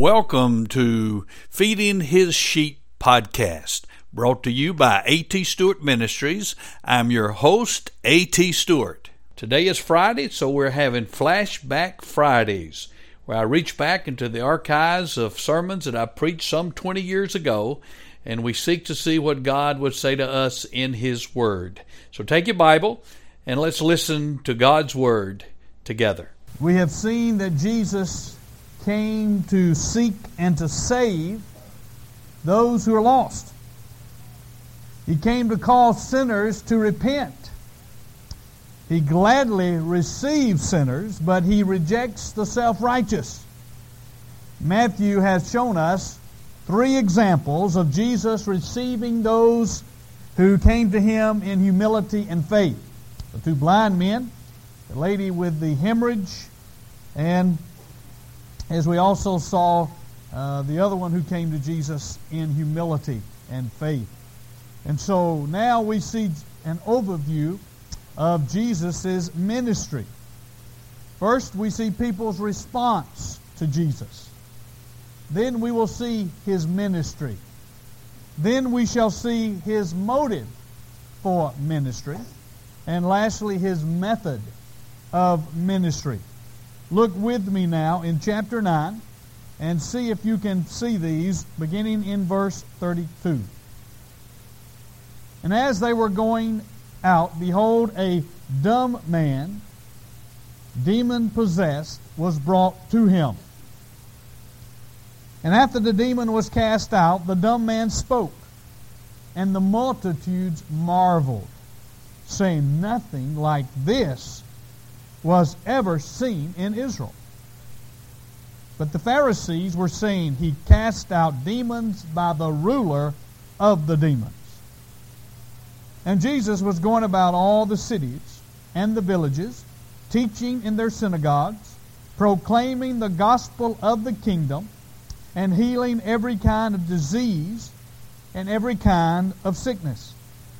Welcome to Feeding His Sheep podcast, brought to you by A.T. Stewart Ministries. I'm your host, A.T. Stewart. Today is Friday, so we're having Flashback Fridays, where I reach back into the archives of sermons that I preached some 20 years ago, and we seek to see what God would say to us in His Word. So take your Bible, and let's listen to God's Word together. We have seen that Jesus came to seek and to save those who are lost. He came to call sinners to repent. He gladly receives sinners, but He rejects the self-righteous. Matthew has shown us 3 examples of Jesus receiving those who came to Him in humility and faith. The 2 blind men, the lady with the hemorrhage, and as we also saw, the other one who came to Jesus in humility and faith. And so now we see an overview of Jesus' ministry. First, we see people's response to Jesus. Then we will see His ministry. Then we shall see His motive for ministry. And lastly, His method of ministry. Look with me now in chapter 9 and see if you can see these beginning in verse 32. And as they were going out, behold, a dumb man, demon-possessed, was brought to Him. And after the demon was cast out, the dumb man spoke, and the multitudes marveled, saying, nothing like this was ever seen in Israel. But the Pharisees were saying, He cast out demons by the ruler of the demons. And Jesus was going about all the cities and the villages, teaching in their synagogues, proclaiming the gospel of the kingdom, and healing every kind of disease and every kind of sickness.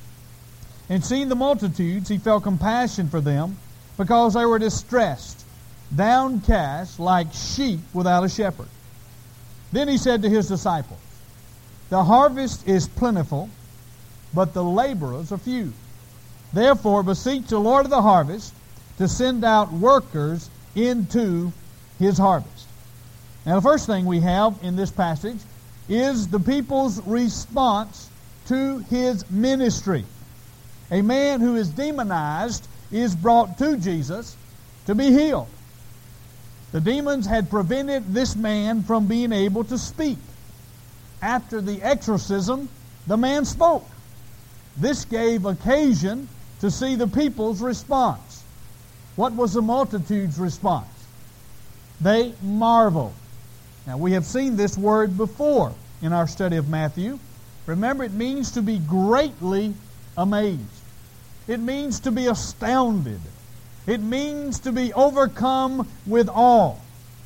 And seeing the multitudes, He felt compassion for them, because they were distressed, downcast like sheep without a shepherd. Then He said to His disciples, the harvest is plentiful, but the laborers are few. Therefore beseech the Lord of the harvest to send out workers into His harvest. Now the first thing we have in this passage is the people's response to His ministry. A man who is demonized is brought to Jesus to be healed. The demons had prevented this man from being able to speak. After the exorcism, the man spoke. This gave occasion to see the people's response. What was the multitude's response? They marveled. Now we have seen this word before in our study of Matthew. Remember, it means to be greatly amazed. It means to be astounded. It means to be overcome with awe.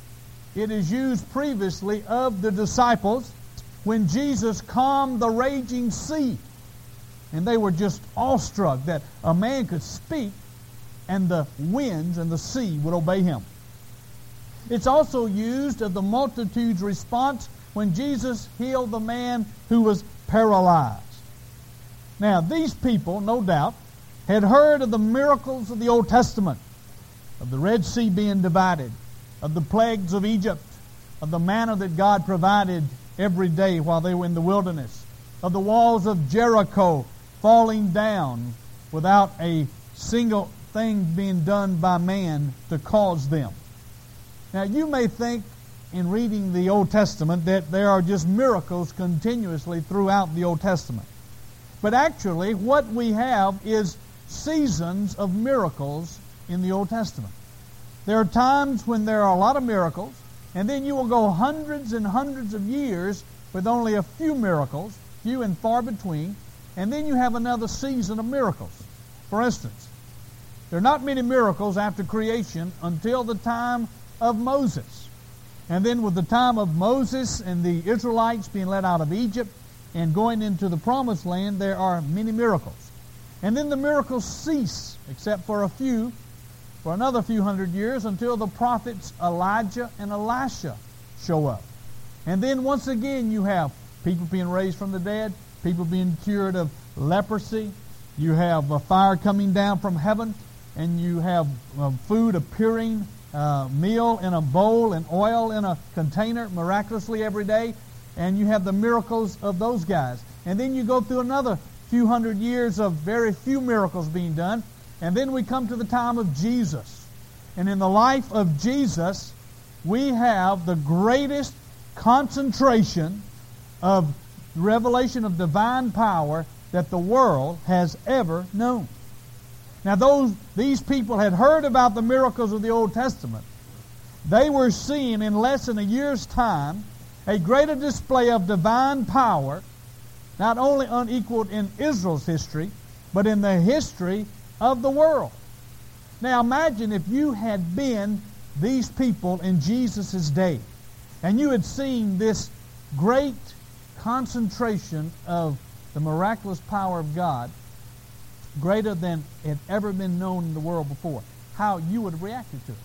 It is used previously of the disciples when Jesus calmed the raging sea. And they were just awestruck that a man could speak and the winds and the sea would obey Him. It's also used of the multitude's response when Jesus healed the man who was paralyzed. Now, these people, no doubt, had heard of the miracles of the Old Testament, of the Red Sea being divided, of the plagues of Egypt, of the manna that God provided every day while they were in the wilderness, of the walls of Jericho falling down without a single thing being done by man to cause them. Now you may think in reading the Old Testament that there are just miracles continuously throughout the Old Testament. But actually what we have is seasons of miracles in the Old Testament. There are times when there are a lot of miracles, and then you will go hundreds and hundreds of years with only a few miracles, few and far between, and then you have another season of miracles. For instance, there are not many miracles after creation until the time of Moses. And then with the time of Moses and the Israelites being led out of Egypt and going into the Promised Land, there are many miracles. And then the miracles cease, except for a few, for another few hundred years until the prophets Elijah and Elisha show up. And then once again you have people being raised from the dead, people being cured of leprosy. You have a fire coming down from heaven, and you have food appearing, meal in a bowl and oil in a container miraculously every day. And you have the miracles of those guys. And then you go through another few hundred years of very few miracles being done. And then we come to the time of Jesus. And in the life of Jesus, we have the greatest concentration of revelation of divine power that the world has ever known. Now, these people had heard about the miracles of the Old Testament. They were seeing in less than a year's time a greater display of divine power, not only unequaled in Israel's history, but in the history of the world. Now, imagine if you had been these people in Jesus' day, and you had seen this great concentration of the miraculous power of God, greater than had ever been known in the world before, how you would have reacted to it.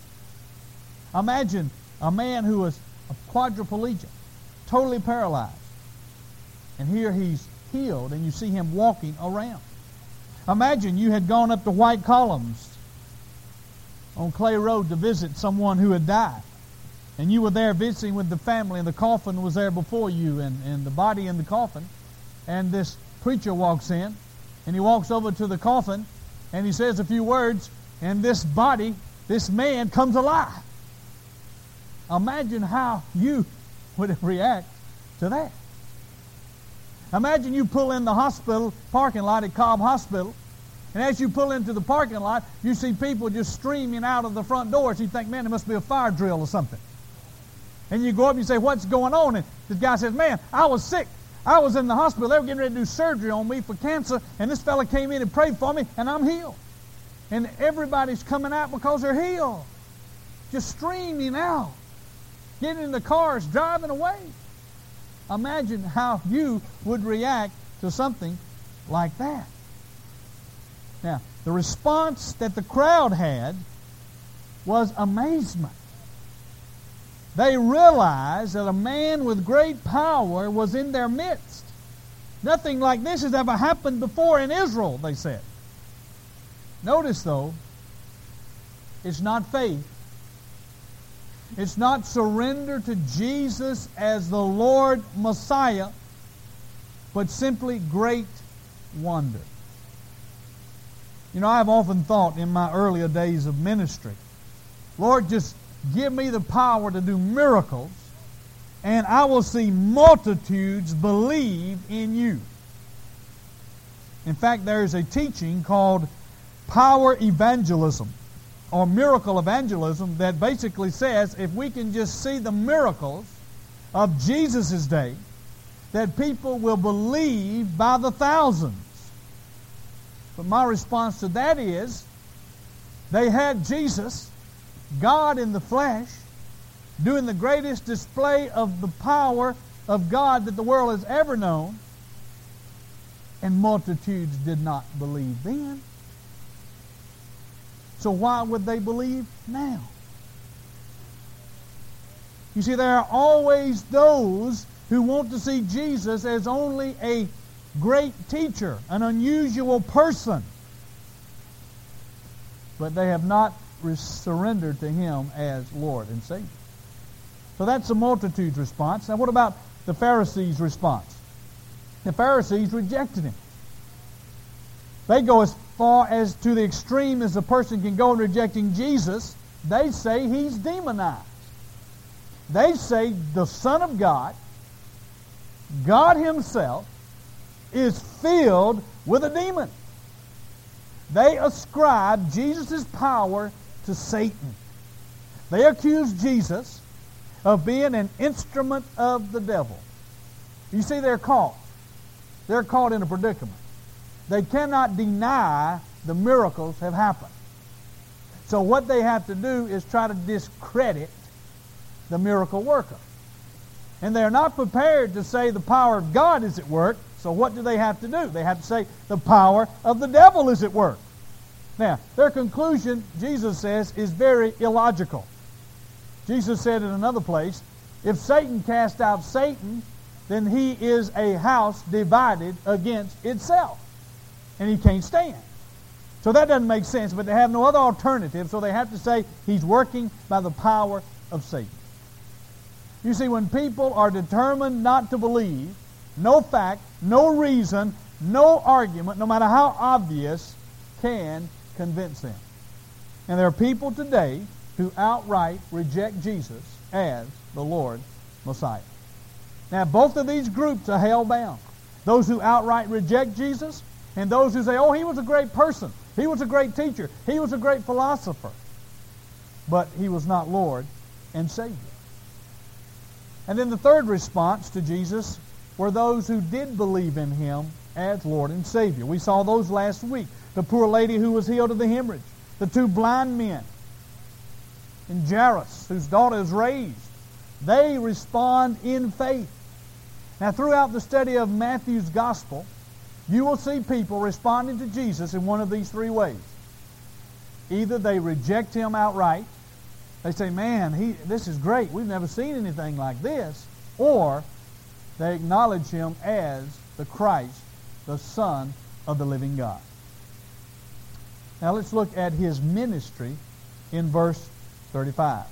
Imagine a man who was a quadriplegic, totally paralyzed, and here he's healed and you see him walking around. Imagine you had gone up to White Columns on Clay Road to visit someone who had died, and you were there visiting with the family, and the coffin was there before you, and the body in the coffin, and this preacher walks in, and he walks over to the coffin, and he says a few words, and this body, this man, comes alive. Imagine how you would react to that. Imagine you pull in the hospital parking lot at Cobb Hospital, and as you pull into the parking lot, you see people just streaming out of the front doors. You think, man, there must be a fire drill or something. And you go up and you say, what's going on? And this guy says, man, I was sick. I was in the hospital. They were getting ready to do surgery on me for cancer, and this fella came in and prayed for me, and I'm healed. And everybody's coming out because they're healed. Just streaming out. Getting in the cars, driving away. Imagine how you would react to something like that. Now, the response that the crowd had was amazement. They realized that a man with great power was in their midst. Nothing like this has ever happened before in Israel, they said. Notice, though, it's not faith. It's not surrender to Jesus as the Lord Messiah, but simply great wonder. You know, I've often thought in my earlier days of ministry, Lord, just give me the power to do miracles, and I will see multitudes believe in you. In fact, there is a teaching called power evangelism, or miracle evangelism, that basically says if we can just see the miracles of Jesus' day, that people will believe by the thousands. But my response to that is, they had Jesus, God in the flesh, doing the greatest display of the power of God that the world has ever known, and multitudes did not believe then. So why would they believe now? You see, there are always those who want to see Jesus as only a great teacher, an unusual person. But they have not surrendered to Him as Lord and Savior. So that's the multitude's response. Now what about the Pharisees' response? The Pharisees rejected Him. They go as far as to the extreme as a person can go in rejecting Jesus. They say He's demonized. They say the Son of God, God Himself, is filled with a demon. They ascribe Jesus' power to Satan. They accuse Jesus of being an instrument of the devil. You see, they're caught. They're caught in a predicament. They cannot deny the miracles have happened. So what they have to do is try to discredit the miracle worker. And they're not prepared to say the power of God is at work. So what do they have to do? They have to say the power of the devil is at work. Now, their conclusion, Jesus says, is very illogical. Jesus said in another place, If Satan cast out Satan, then he is a house divided against itself. And he can't stand. So that doesn't make sense, but they have no other alternative, so they have to say he's working by the power of Satan. You see, when people are determined not to believe, no fact, no reason, no argument, no matter how obvious, can convince them. And there are people today who outright reject Jesus as the Lord Messiah. Now, both of these groups are hell-bound. Those who outright reject Jesus and those who say, oh, he was a great person. He was a great teacher. He was a great philosopher. But he was not Lord and Savior. And then the third response to Jesus were those who did believe in him as Lord and Savior. We saw those last week. The poor lady who was healed of the hemorrhage. The two blind men in Jairus, whose daughter is raised. They respond in faith. Now, throughout the study of Matthew's Gospel, you will see people responding to Jesus in one of these three ways. Either they reject him outright. They say, man, this is great. We've never seen anything like this. Or they acknowledge him as the Christ, the Son of the living God. Now let's look at his ministry in verse 35.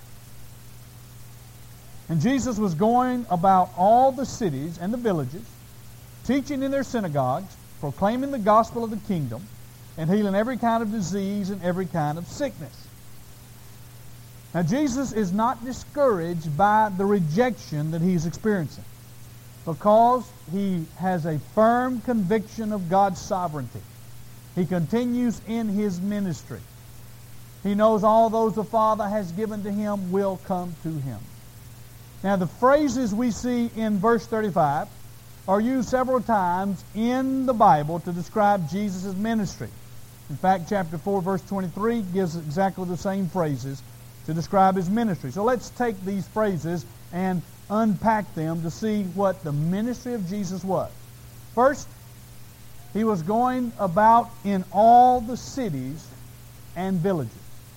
And Jesus was going about all the cities and the villages, teaching in their synagogues, proclaiming the gospel of the kingdom, and healing every kind of disease and every kind of sickness. Now Jesus is not discouraged by the rejection that he's experiencing, because he has a firm conviction of God's sovereignty. He continues in his ministry. He knows all those the Father has given to him will come to him. Now the phrases we see in verse 35 are used several times in the Bible to describe Jesus' ministry. In fact, chapter 4, verse 23 gives exactly the same phrases to describe his ministry. So let's take these phrases and unpack them to see what the ministry of Jesus was. First, he was going about in all the cities and villages.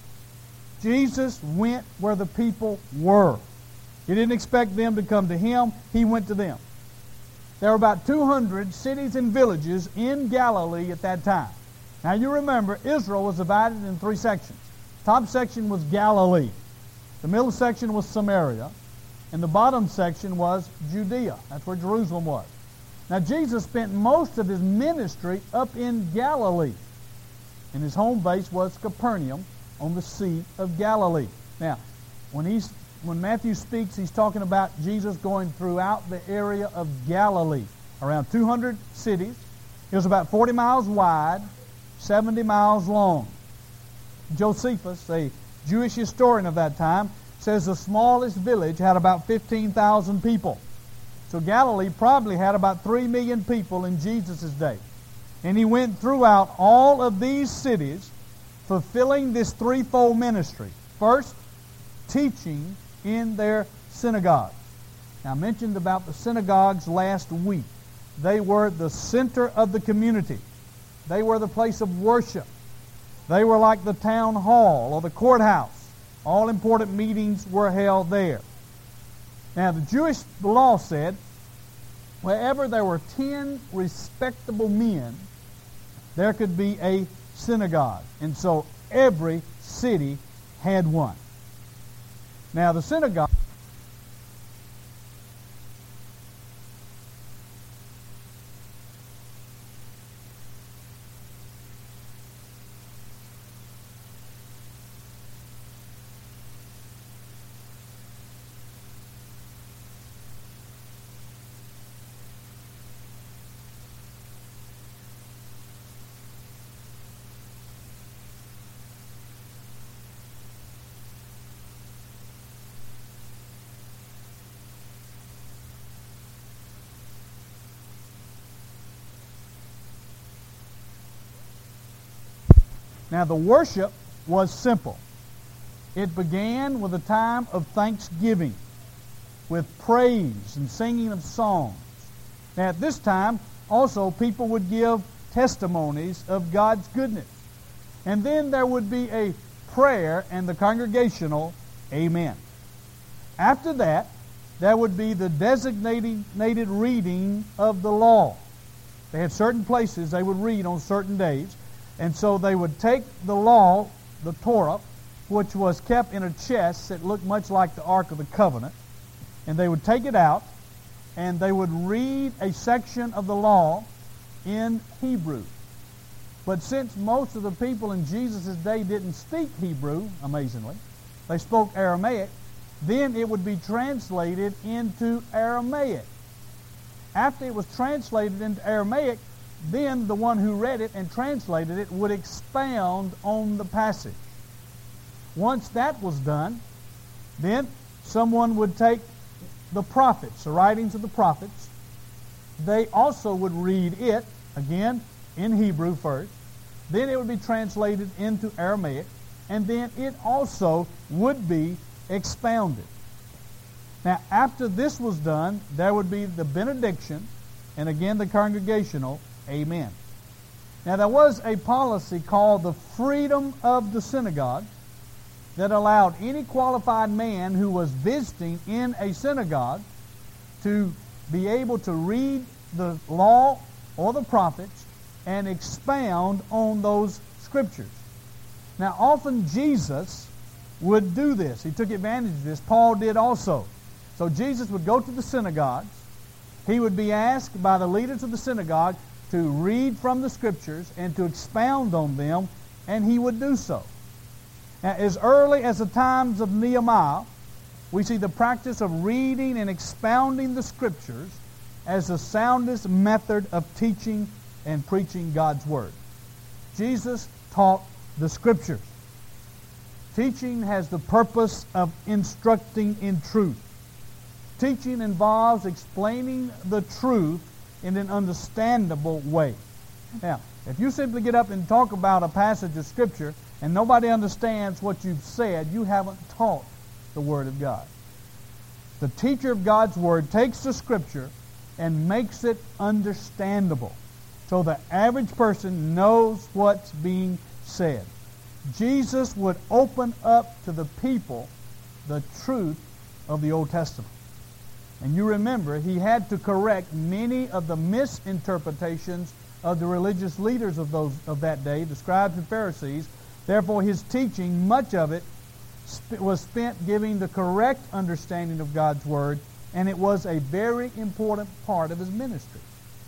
Jesus went where the people were. He didn't expect them to come to him. He went to them. There were about 200 cities and villages in Galilee at that time. Now you remember, Israel was divided in three sections. Top section was Galilee. The middle section was Samaria. And the bottom section was Judea. That's where Jerusalem was. Now Jesus spent most of his ministry up in Galilee. And his home base was Capernaum on the Sea of Galilee. Now, when Matthew speaks, he's talking about Jesus going throughout the area of Galilee. Around 200 cities. It was about 40 miles wide, 70 miles long. Josephus, a Jewish historian of that time, says the smallest village had about 15,000 people. So Galilee probably had about 3 million people in Jesus' day. And he went throughout all of these cities, fulfilling this threefold ministry. First, teaching in their synagogues. Now, I mentioned about the synagogues last week. They were the center of the community. They were the place of worship. They were like the town hall or the courthouse. All important meetings were held there. Now, the Jewish law said, wherever there were 10 respectable men, there could be a synagogue. And so every city had one. Now, the synagogue Now, the worship was simple. It began with a time of thanksgiving, with praise and singing of songs. Now, at this time, also, people would give testimonies of God's goodness. And then there would be a prayer and the congregational amen. After that, there would be the designated reading of the law. They had certain places they would read on certain days. And so they would take the law, the Torah, which was kept in a chest that looked much like the Ark of the Covenant, and they would take it out, and they would read a section of the law in Hebrew. But since most of the people in Jesus' day didn't speak Hebrew, amazingly, they spoke Aramaic, then it would be translated into Aramaic. After it was translated into Aramaic, then the one who read it and translated it would expound on the passage. Once that was done, then someone would take the prophets, the writings of the prophets. They also would read it, again, in Hebrew first. Then it would be translated into Aramaic, and then it also would be expounded. Now, after this was done, there would be the benediction, and again the congregational Amen. Now, there was a policy called the freedom of the synagogue that allowed any qualified man who was visiting in a synagogue to be able to read the law or the prophets and expound on those scriptures. Now, often Jesus would do this. He took advantage of this. Paul did also. So Jesus would go to the synagogues. He would be asked by the leaders of the synagogue to read from the Scriptures and to expound on them, and he would do so. Now, as early as the times of Nehemiah, we see the practice of reading and expounding the Scriptures as the soundest method of teaching and preaching God's Word. Jesus taught the Scriptures. Teaching has the purpose of instructing in truth. Teaching involves explaining the truth in an understandable way. Now, if you simply get up and talk about a passage of Scripture and nobody understands what you've said, you haven't taught the Word of God. The teacher of God's Word takes the Scripture and makes it understandable so the average person knows what's being said. Jesus would open up to the people the truth of the Old Testament. And you remember, he had to correct many of the misinterpretations of the religious leaders of that day, the scribes and Pharisees. Therefore, his teaching, much of it, was spent giving the correct understanding of God's Word, and it was a very important part of his ministry.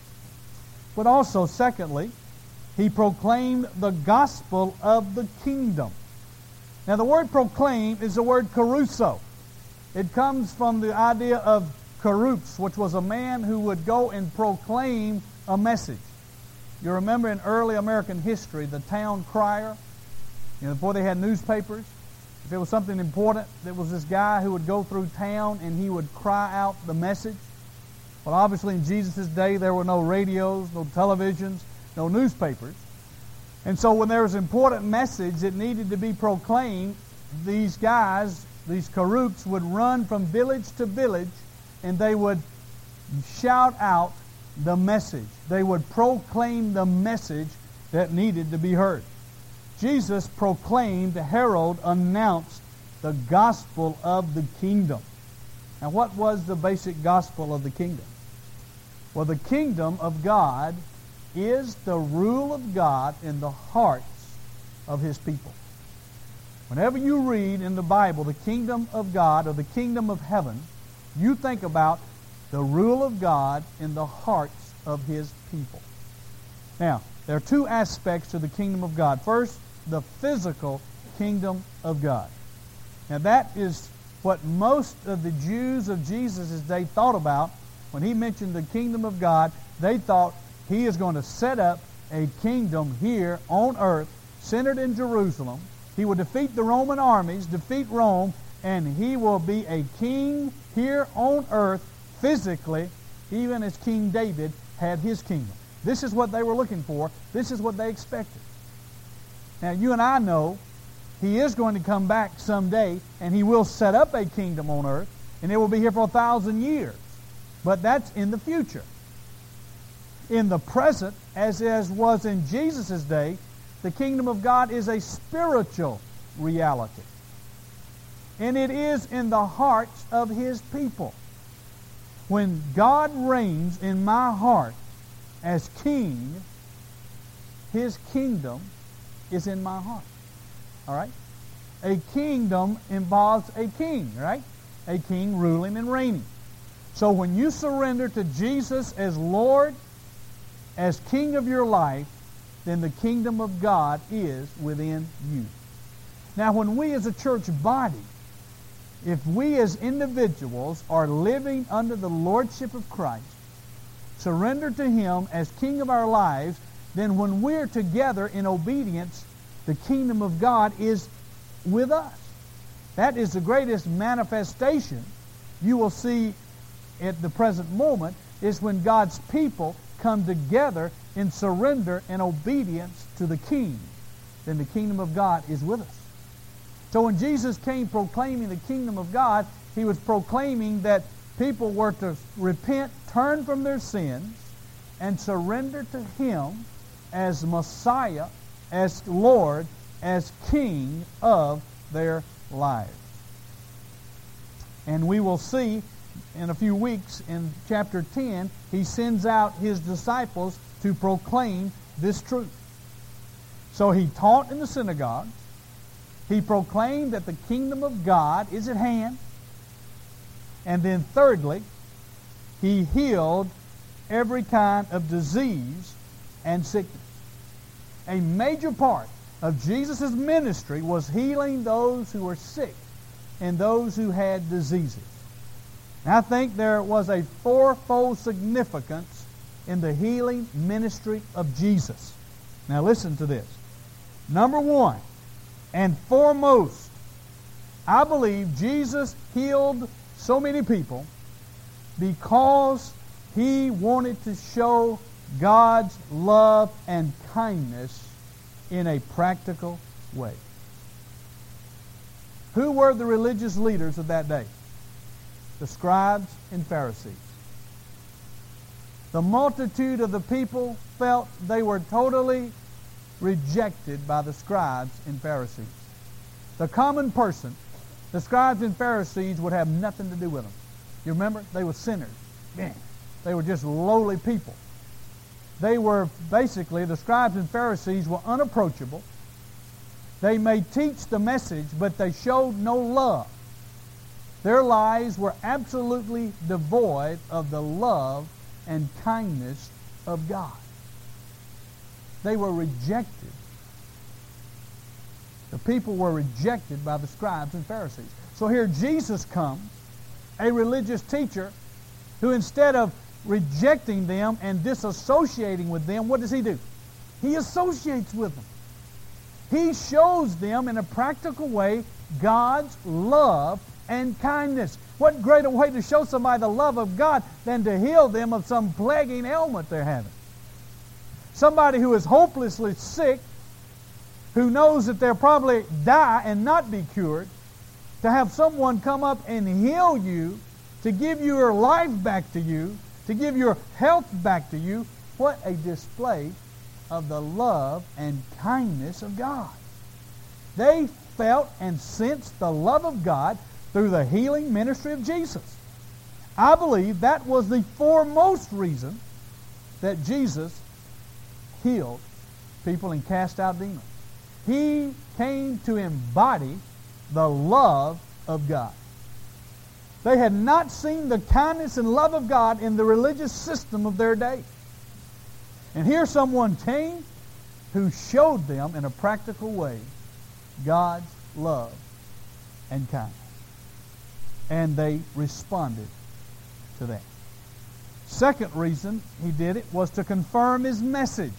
But also, secondly, he proclaimed the gospel of the kingdom. Now, the word proclaim is the word caruso. It comes from the idea of carux, which was a man who would go and proclaim a message. You remember in early American history, the town crier, before they had newspapers, if it was something important, there was this guy who would go through town and he would cry out the message. Well, obviously in Jesus' day, there were no radios, no televisions, no newspapers. And so when there was an important message that needed to be proclaimed, these guys, these carucs, would run from village to village and they would shout out the message. They would proclaim the message that needed to be heard. Jesus proclaimed, heralded, announced the gospel of the kingdom. Now, what was the basic gospel of the kingdom? Well, the kingdom of God is the rule of God in the hearts of His people. Whenever you read in the Bible the kingdom of God or the kingdom of heaven, you think about the rule of God in the hearts of His people. Now, there are two aspects to the kingdom of God. First, the physical kingdom of God. Now, that is what most of the Jews of Jesus' day thought about when He mentioned the kingdom of God. They thought He is going to set up a kingdom here on earth, centered in Jerusalem. He will defeat the Roman armies, defeat Rome, and He will be a king here on earth physically, even as King David had his kingdom. This is what they were looking for. This is what they expected. Now, you and I know He is going to come back someday, and He will set up a kingdom on earth, and it will be here for 1,000 years. But that's in the future. In the present, as was in Jesus' day, the kingdom of God is a spiritual reality. And it is in the hearts of His people. When God reigns in my heart as king, His kingdom is in my heart. All right? A kingdom involves a king, right? A king ruling and reigning. So when you surrender to Jesus as Lord, as King of your life, then the kingdom of God is within you. Now, when we as a church body, if we as individuals are living under the lordship of Christ, surrender to Him as King of our lives, then when we're together in obedience, the kingdom of God is with us. That is the greatest manifestation you will see at the present moment, is when God's people come together in surrender and obedience to the King. Then the kingdom of God is with us. So when Jesus came proclaiming the kingdom of God, He was proclaiming that people were to repent, turn from their sins, and surrender to Him as Messiah, as Lord, as King of their lives. And we will see in a few weeks in chapter 10, He sends out His disciples to proclaim this truth. So He taught in the synagogues. He proclaimed that the kingdom of God is at hand. And then thirdly, He healed every kind of disease and sickness. A major part of Jesus' ministry was healing those who were sick and those who had diseases. And I think there was a fourfold significance in the healing ministry of Jesus. Now listen to this. Number one, and foremost, I believe Jesus healed so many people because He wanted to show God's love and kindness in a practical way. Who were the religious leaders of that day? The scribes and Pharisees. The multitude of the people felt they were totally rejected by the scribes and Pharisees. The common person, the scribes and Pharisees, would have nothing to do with them. You remember? They were sinners. Man, they were just lowly people. They were basically, the scribes and Pharisees were unapproachable. They may teach the message, but they showed no love. Their lives were absolutely devoid of the love and kindness of God. They were rejected. The people were rejected by the scribes and Pharisees. So here Jesus comes, a religious teacher, who instead of rejecting them and disassociating with them, what does He do? He associates with them. He shows them in a practical way God's love and kindness. What greater way to show somebody the love of God than to heal them of some plaguing ailment they're having? Somebody who is hopelessly sick, who knows that they'll probably die and not be cured, to have someone come up and heal you, to give your life back to you, to give your health back to you, what a display of the love and kindness of God. They felt and sensed the love of God through the healing ministry of Jesus. I believe that was the foremost reason that Jesus healed people and cast out demons. He came to embody the love of God. They had not seen the kindness and love of God in the religious system of their day. And here someone came who showed them in a practical way God's love and kindness. And they responded to that. Second reason He did it was to confirm His message.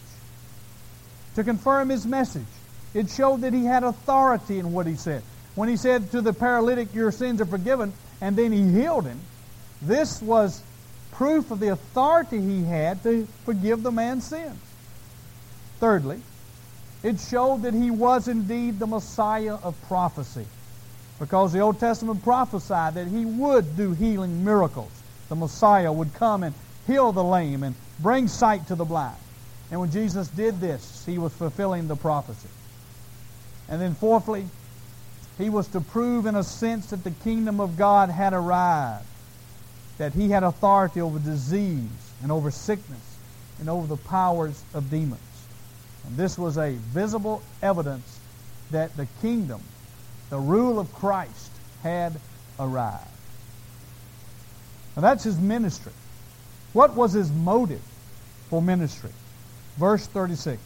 To confirm His message. It showed that He had authority in what He said. When He said to the paralytic, "Your sins are forgiven," and then He healed him, this was proof of the authority He had to forgive the man's sins. Thirdly, it showed that He was indeed the Messiah of prophecy, because the Old Testament prophesied that He would do healing miracles. The Messiah would come and heal the lame and bring sight to the blind. And when Jesus did this, He was fulfilling the prophecy. And then fourthly, He was to prove in a sense that the kingdom of God had arrived. that He had authority over disease and over sickness and over the powers of demons. And this was a visible evidence that the kingdom, the rule of Christ, had arrived. Now that's His ministry. What was His motive for ministry? Verse 36.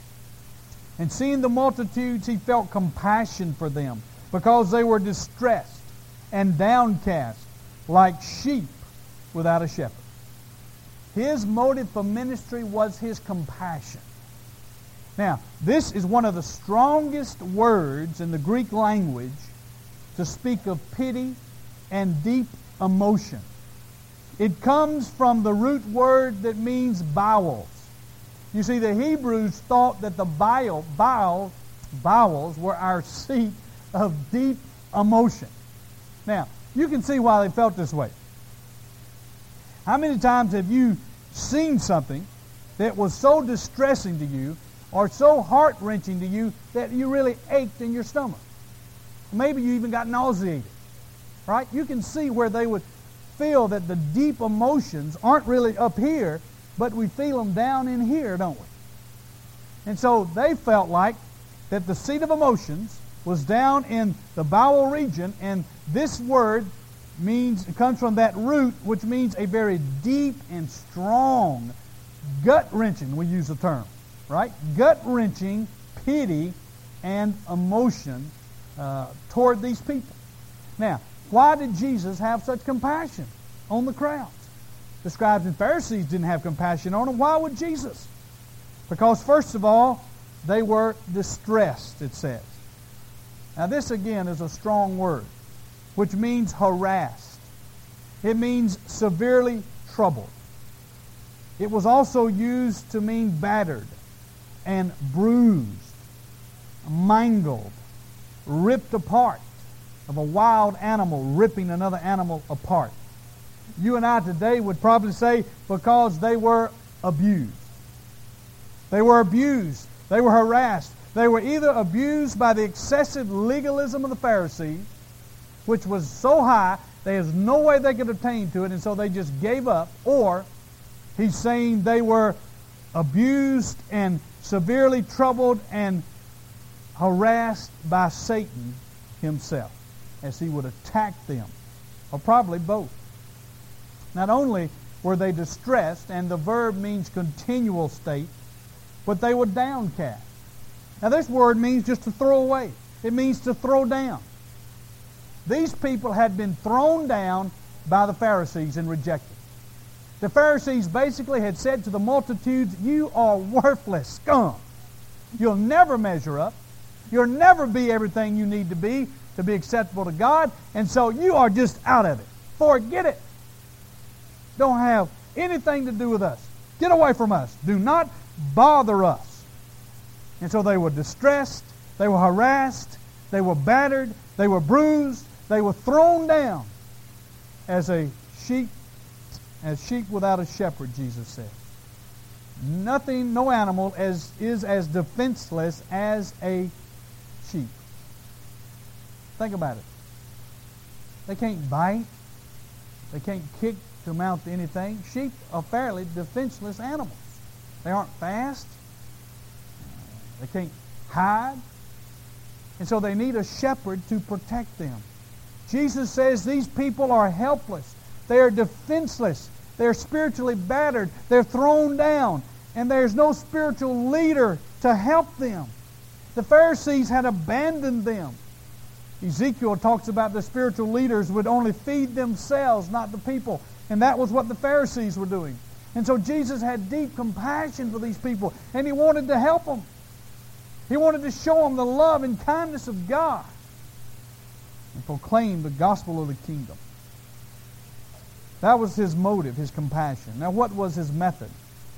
And seeing the multitudes, He felt compassion for them, because they were distressed and downcast, like sheep without a shepherd. His motive for ministry was His compassion. Now, this is one of the strongest words in the Greek language to speak of pity and deep emotion. It comes from the root word that means bowels. You see, the Hebrews thought that the bowels were our seat of deep emotion. Now, you can see why they felt this way. How many times have you seen something that was so distressing to you or so heart-wrenching to you that you really ached in your stomach? Maybe you even got nauseated. Right? You can see where they would feel that the deep emotions aren't really up here, but we feel them down in here, don't we? And so they felt like that the seat of emotions was down in the bowel region, and this word comes from that root, which means a very deep and strong, gut-wrenching, we use the term, right? Gut-wrenching pity and emotion toward these people. Now, why did Jesus have such compassion on the crowds? The scribes and Pharisees didn't have compassion on them. Why would Jesus? Because, first of all, they were distressed, it says. Now, this again is a strong word, which means harassed. It means severely troubled. It was also used to mean battered and bruised, mangled, ripped apart, of a wild animal ripping another animal apart. You and I today would probably say because they were abused. They were abused. They were harassed. They were either abused by the excessive legalism of the Pharisees, which was so high there's no way they could attain to it, and so they just gave up, or he's saying they were abused and severely troubled and harassed by Satan himself, as he would attack them, or probably both. Not only were they distressed, and the verb means continual state, but they were downcast. Now this word means just to throw away. It means to throw down. These people had been thrown down by the Pharisees and rejected. The Pharisees basically had said to the multitudes, you are worthless scum. You'll never measure up. You'll never be everything you need to be acceptable to God, and so you are just out of it. Forget it. Don't have anything to do with us. Get away from us. Do not bother us. And so they were distressed, they were harassed, they were battered, they were bruised, they were thrown down as sheep without a shepherd, Jesus said. Nothing, no animal is as defenseless as a sheep. Think about it. They can't bite. They can't kick to mount to anything. Sheep are fairly defenseless animals. They aren't fast. They can't hide. And so they need a shepherd to protect them. Jesus says these people are helpless. They are defenseless. They're spiritually battered. They're thrown down. And there's no spiritual leader to help them. The Pharisees had abandoned them. Ezekiel talks about the spiritual leaders would only feed themselves, not the people. And that was what the Pharisees were doing. And so Jesus had deep compassion for these people, and He wanted to help them. He wanted to show them the love and kindness of God and proclaim the gospel of the kingdom. That was His motive, His compassion. Now, what was His method?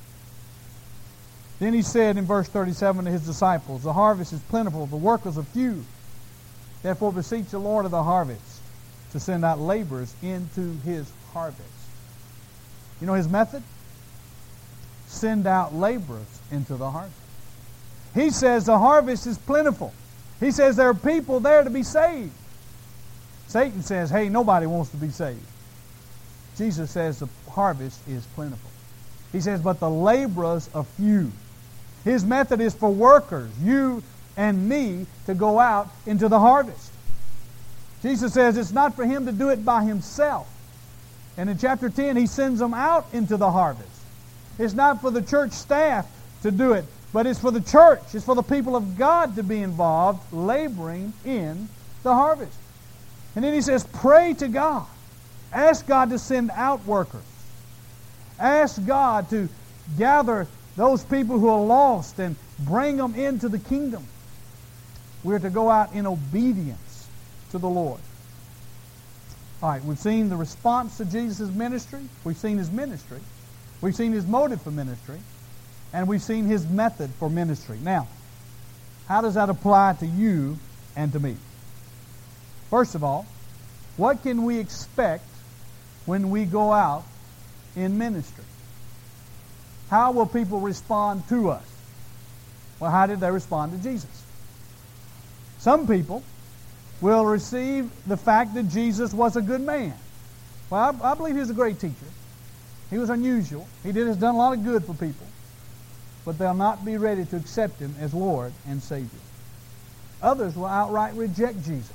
Then He said in verse 37 to His disciples, the harvest is plentiful, the workers are few. Therefore beseech the Lord of the harvest to send out laborers into His harvest. You know His method? Send out laborers into the harvest. He says the harvest is plentiful. He says there are people there to be saved. Satan says, hey, nobody wants to be saved. Jesus says the harvest is plentiful. He says, but the laborers are few. His method is for workers, you and me, to go out into the harvest. Jesus says it's not for Him to do it by Himself. And in chapter 10, He sends them out into the harvest. It's not for the church staff to do it, but it's for the church. It's for the people of God to be involved, laboring in the harvest. And then He says, pray to God. Ask God to send out workers. Ask God to gather those people who are lost and bring them into the kingdom. We're to go out in obedience to the Lord. All right, we've seen the response to Jesus' ministry. We've seen His ministry. We've seen His motive for ministry. And we've seen His method for ministry. Now, how does that apply to you and to me? First of all, what can we expect when we go out in ministry? How will people respond to us? Well, how did they respond to Jesus? Some people will receive the fact that Jesus was a good man. Well, I believe He was a great teacher. He was unusual. He has done a lot of good for people. But they'll not be ready to accept Him as Lord and Savior. Others will outright reject Jesus.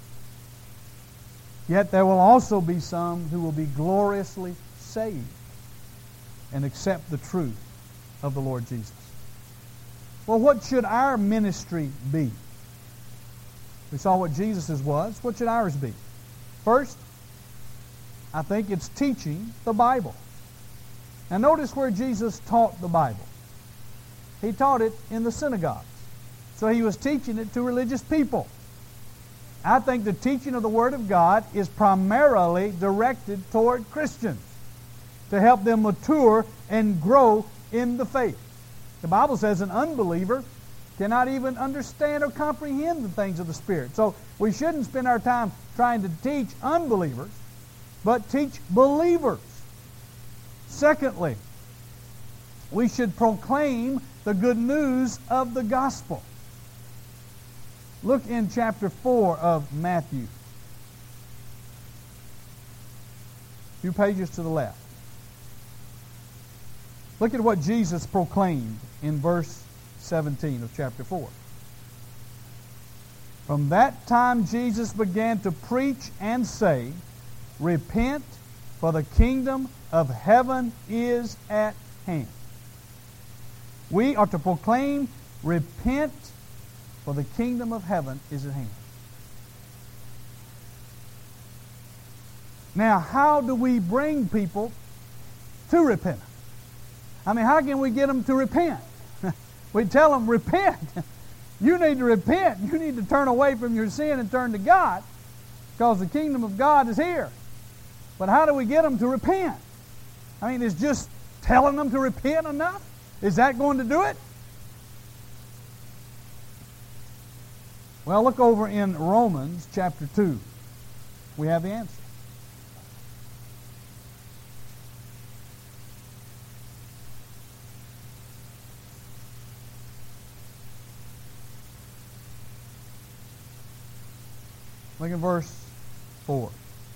Yet there will also be some who will be gloriously saved and accept the truth of the Lord Jesus. Well, what should our ministry be? We saw what Jesus's was. What should ours be? First, I think it's teaching the Bible. Now notice where Jesus taught the Bible. He taught it in the synagogues. So He was teaching it to religious people. I think the teaching of the Word of God is primarily directed toward Christians to help them mature and grow in the faith. The Bible says an unbeliever cannot even understand or comprehend the things of the Spirit. So we shouldn't spend our time trying to teach unbelievers, but teach believers. Secondly, we should proclaim the good news of the gospel. Look in chapter 4 of Matthew. A few pages to the left. Look at what Jesus proclaimed in verse 17 of chapter 4. From that time Jesus began to preach and say, repent, for the kingdom of heaven is at hand. We are to proclaim, repent, for the kingdom of heaven is at hand. Now, how do we bring people to repentance? I mean, how can we get them to repent? We tell them, repent. You need to repent. You need to turn away from your sin and turn to God, because the kingdom of God is here. But how do we get them to repent? I mean, is just telling them to repent enough? Is that going to do it? Well, look over in Romans chapter 2. We have the answer. Look at verse 4.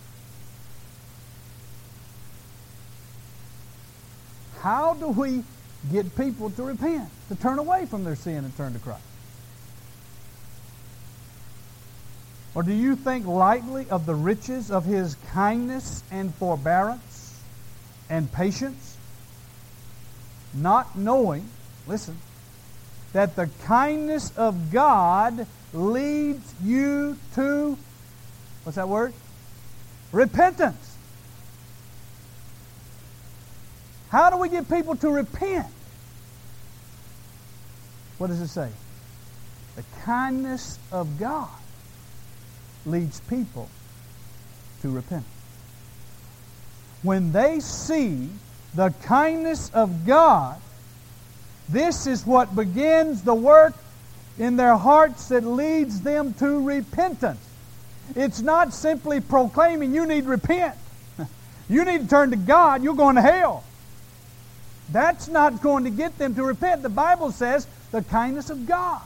How do we get people to repent, to turn away from their sin and turn to Christ? Or do you think lightly of the riches of His kindness and forbearance and patience, not knowing, listen, that the kindness of God leads you to, what's that word? Repentance. How do we get people to repent? What does it say? The kindness of God leads people to repentance. When they see the kindness of God, this is what begins the work in their hearts that leads them to repentance. It's not simply proclaiming you need to repent. You need to turn to God. You're going to hell. That's not going to get them to repent. The Bible says the kindness of God.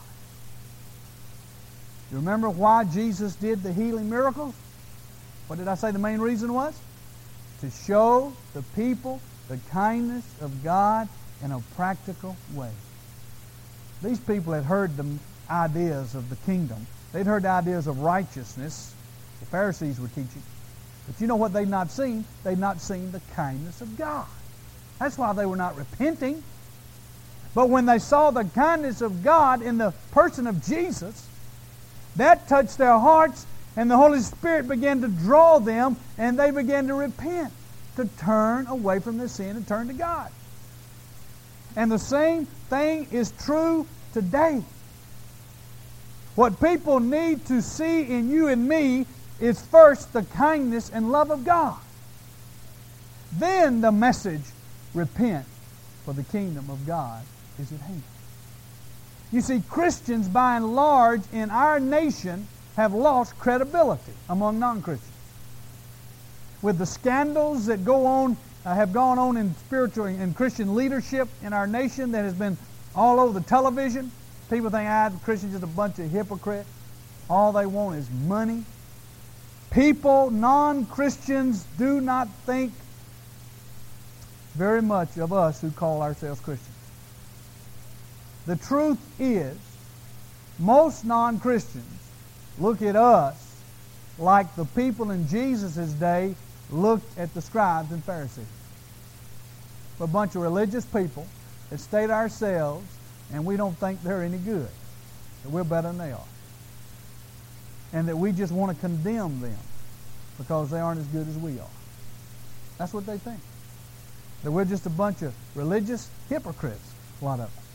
You remember why Jesus did the healing miracles? What did I say the main reason was? to show the people the kindness of God in a practical way. These people had heard the ideas of the kingdom. They'd heard the ideas of righteousness the Pharisees were teaching. But you know what they'd not seen? They'd not seen the kindness of God. That's why they were not repenting. But when they saw the kindness of God in the person of Jesus, that touched their hearts, and the Holy Spirit began to draw them, and they began to repent, to turn away from their sin and turn to God. And the same thing is true today. What people need to see in you and me is first the kindness and love of God. Then the message, repent, for the kingdom of God is at hand. You see, Christians by and large in our nation have lost credibility among non-Christians. With the scandals that have gone on in spiritual and Christian leadership in our nation that has been all over the television, people think, Christians are just a bunch of hypocrites. All they want is money. People, non-Christians, do not think very much of us who call ourselves Christians. The truth is, most non-Christians look at us like the people in Jesus' day looked at the scribes and Pharisees. We're a bunch of religious people that stay to ourselves, and we don't think they're any good, that we're better than they are, and that we just want to condemn them because they aren't as good as we are. That's what they think. That we're just a bunch of religious hypocrites, a lot of them.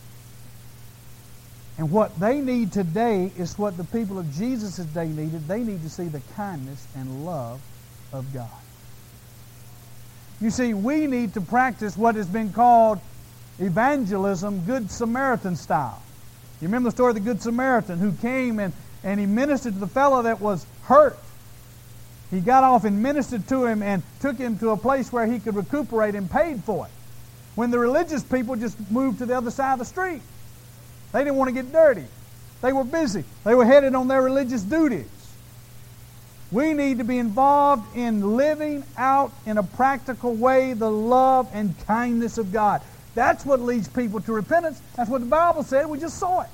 And what they need today is what the people of Jesus' day needed. They need to see the kindness and love of God. You see, we need to practice what has been called evangelism, Good Samaritan style. You remember the story of the Good Samaritan who came and he ministered to the fellow that was hurt. He got off and ministered to him and took him to a place where he could recuperate and paid for it. When the religious people just moved to the other side of the street. They didn't want to get dirty. They were busy. They were headed on their religious duties. We need to be involved in living out in a practical way the love and kindness of God. That's what leads people to repentance. That's what the Bible said. We just saw it.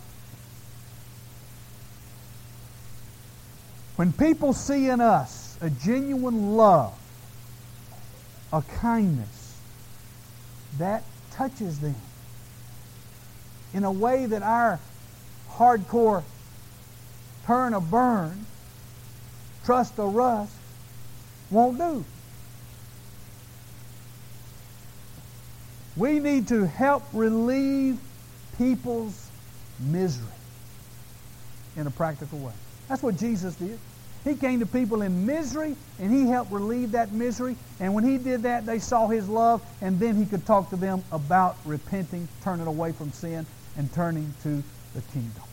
When people see in us a genuine love, a kindness, that touches them in a way that our hardcore turn or burn, trust or rust won't do. We need to help relieve people's misery in a practical way. That's what Jesus did. He came to people in misery, and He helped relieve that misery. And when He did that, they saw His love, and then He could talk to them about repenting, turning away from sin, and turning to the kingdom.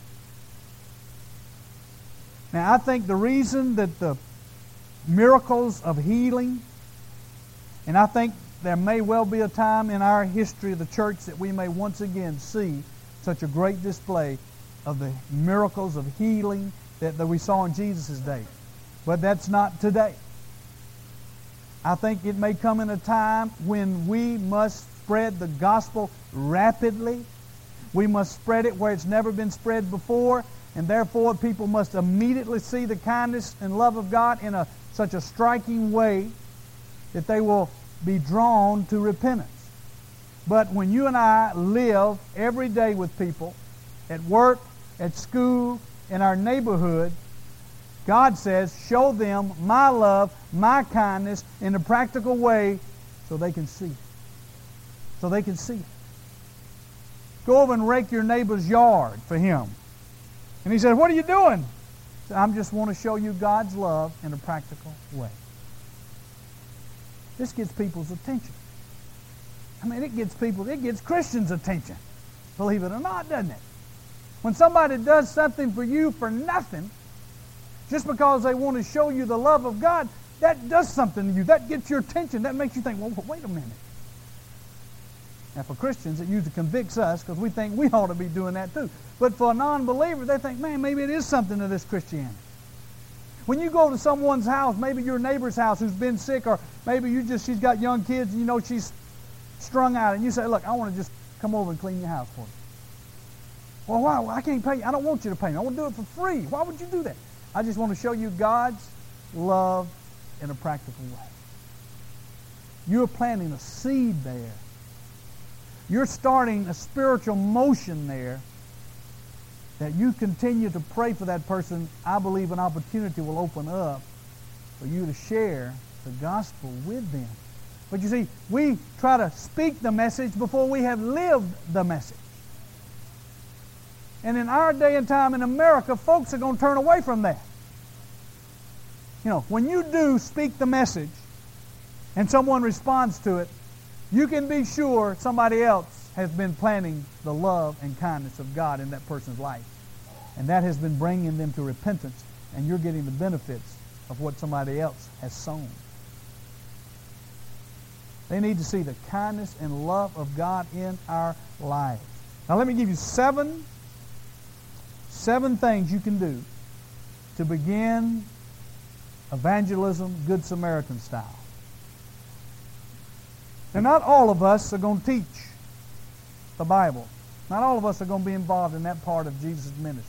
Now, I think the reason that the miracles of healing, and I think there may well be a time in our history of the church that we may once again see such a great display of the miracles of healing that we saw in Jesus' day. But that's not today. I think it may come in a time when we must spread the gospel rapidly. We must spread it where it's never been spread before, and therefore people must immediately see the kindness and love of God in such a striking way that they will be drawn to repentance. But when you and I live every day with people, at work, at school, in our neighborhood, God says, show them my love, my kindness in a practical way so they can see it. So they can see it. Go over and rake your neighbor's yard for him. And he said, what are you doing? I said, I just want to show you God's love in a practical way. This gets people's attention. I mean, it gets Christians' attention. Believe it or not, doesn't it? When somebody does something for you for nothing, just because they want to show you the love of God, that does something to you. That gets your attention. That makes you think, well, wait a minute. Now, for Christians, it usually convicts us because we think we ought to be doing that too. But for a non-believer, they think, man, maybe it is something to this Christianity. When you go to someone's house, maybe your neighbor's house who's been sick, or maybe she's got young kids and you know she's strung out, and you say, look, I want to just come over and clean your house for you. Well, why? I can't pay you. I don't want you to pay me. I want to do it for free. Why would you do that? I just want to show you God's love in a practical way. You're planting a seed there. You're starting a spiritual motion there that you continue to pray for that person. I believe an opportunity will open up for you to share the gospel with them. But you see, we try to speak the message before we have lived the message. And in our day and time in America, folks are going to turn away from that. You know, when you do speak the message and someone responds to it, you can be sure somebody else has been planting the love and kindness of God in that person's life. And that has been bringing them to repentance, and you're getting the benefits of what somebody else has sown. They need to see the kindness and love of God in our lives. Now let me give you seven things you can do to begin evangelism Good Samaritan style. Now, not all of us are going to teach the Bible. Not all of us are going to be involved in that part of Jesus' ministry.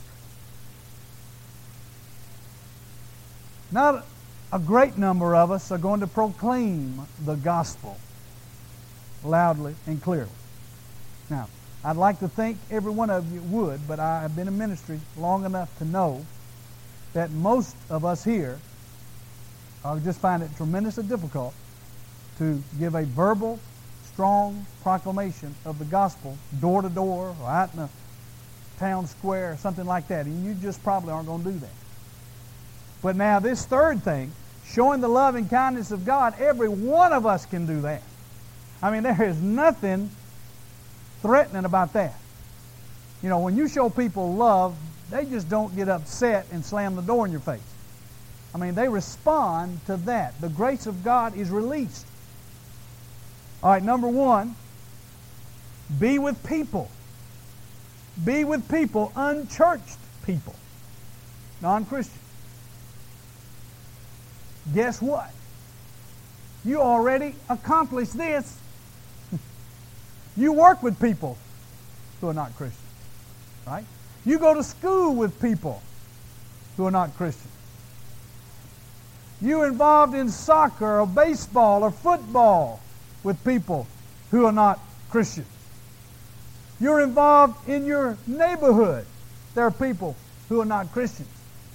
Not a great number of us are going to proclaim the gospel loudly and clearly. Now, I'd like to think every one of you would, but I have been in ministry long enough to know that most of us here just find it tremendously difficult to give a verbal, strong proclamation of the gospel door to door or out in a town square or something like that. And you just probably aren't going to do that. But now this third thing, showing the love and kindness of God, every one of us can do that. I mean, there is nothing threatening about that. You know, when you show people love, they just don't get upset and slam the door in your face. I mean, they respond to that. The grace of God is released. All right, number one, be with people. Be with people, unchurched people, non-Christian. Guess what? You already accomplished this. You work with people who are not Christian, right? You go to school with people who are not Christian. You're involved in soccer or baseball or football with people who are not Christians. You're involved in your neighborhood. There are people who are not Christians.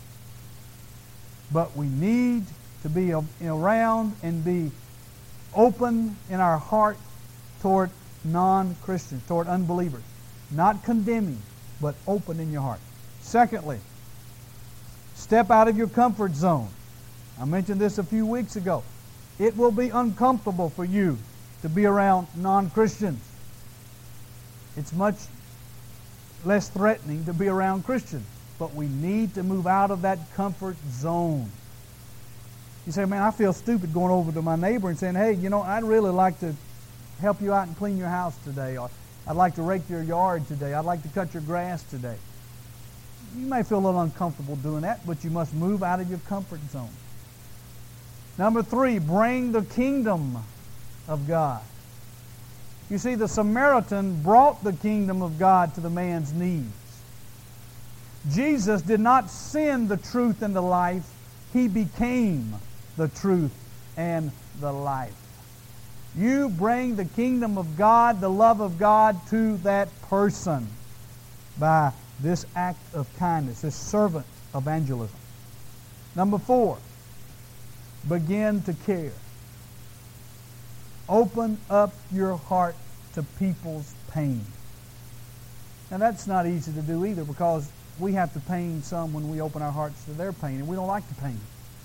But we need to be around and be open in our heart toward non-Christians, toward unbelievers. Not condemning, but open in your heart. Secondly, step out of your comfort zone. I mentioned this a few weeks ago. It will be uncomfortable for you to be around non-Christians. It's much less threatening to be around Christians. But we need to move out of that comfort zone. You say, man, I feel stupid going over to my neighbor and saying, hey, you know, I'd really like to help you out and clean your house today. Or I'd like to rake your yard today. I'd like to cut your grass today. You may feel a little uncomfortable doing that, but you must move out of your comfort zone. Number three, bring the kingdom of God. You see, the Samaritan brought the kingdom of God to the man's needs. Jesus did not send the truth and the life. He became the truth and the life. You bring the kingdom of God, the love of God to that person by this act of kindness, this servant evangelism. Number four, begin to care. Open up your heart to people's pain. Now that's not easy to do either, because we have to pain some when we open our hearts to their pain, and we don't like the pain.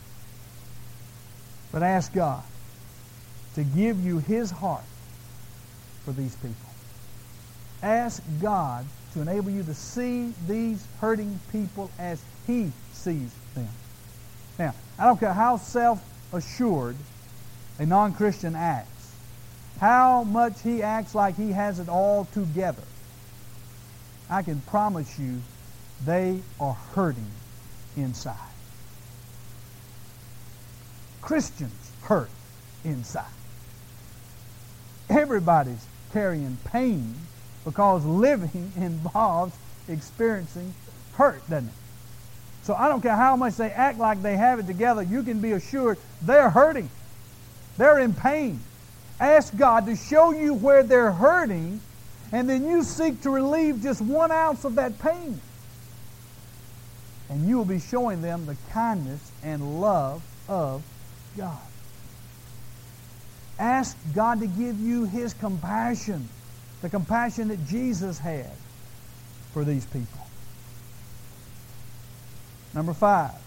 But ask God to give you His heart for these people. Ask God to enable you to see these hurting people as He sees them. Now, I don't care how self-assured a non-Christian acts, how much he acts like he has it all together. I can promise you they are hurting inside. Christians hurt inside. Everybody's carrying pain because living involves experiencing hurt, doesn't it? So I don't care how much they act like they have it together, you can be assured they're hurting. They're in pain. Ask God to show you where they're hurting, and then you seek to relieve just 1 ounce of that pain. And you will be showing them the kindness and love of God. Ask God to give you His compassion, the compassion that Jesus had for these people. Number 5,